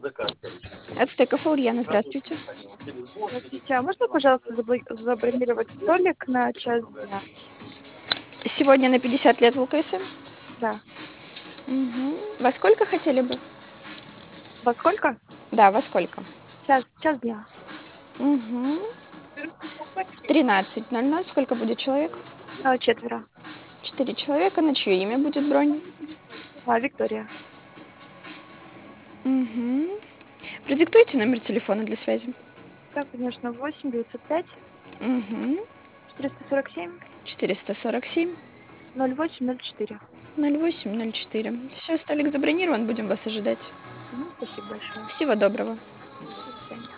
Ацтеков Ульяна, здравствуйте. Здравствуйте. А можно, пожалуйста, забронировать столик на час дня? Сегодня на 50 лет в ЛКСМ. Да. Мгм. Во сколько хотели бы? Во сколько? Да, во сколько? Час дня. Мгм. В 13:00. Сколько будет человек? Четверо. 4 человека. На чье имя будет бронь? Виктория. Мгм. Продиктуйте номер телефона для связи. Да, конечно, 8 905 Мгм. 447 447 08 04. 0804. Все, столик забронирован, будем вас ожидать. Спасибо большое. Всего доброго. До свидания.